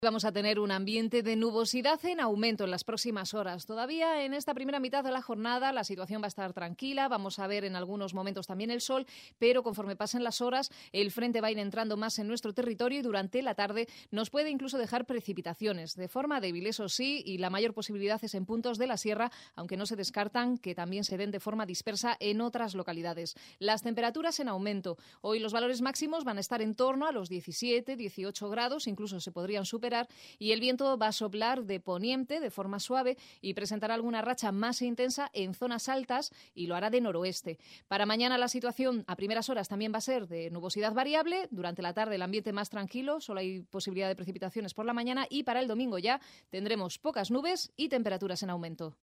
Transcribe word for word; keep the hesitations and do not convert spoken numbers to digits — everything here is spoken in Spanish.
Vamos a tener un ambiente de nubosidad en aumento en las próximas horas. Todavía en esta primera mitad de la jornada la situación va a estar tranquila. Vamos a ver en algunos momentos también el sol, pero conforme pasen las horas el frente va a ir entrando más en nuestro territorio y durante la tarde nos puede incluso dejar precipitaciones de forma débil, eso sí, y la mayor posibilidad es en puntos de la sierra, aunque no se descartan que también se den de forma dispersa en otras localidades. Las temperaturas en aumento. Hoy los valores máximos van a estar en torno a los diecisiete, dieciocho grados, incluso se podrían superar. Y el viento va a soplar de poniente de forma suave y presentará alguna racha más intensa en zonas altas y lo hará de noroeste. Para mañana la situación a primeras horas también va a ser de nubosidad variable. Durante la tarde el ambiente más tranquilo, solo hay posibilidad de precipitaciones por la mañana y para el domingo ya tendremos pocas nubes y temperaturas en aumento.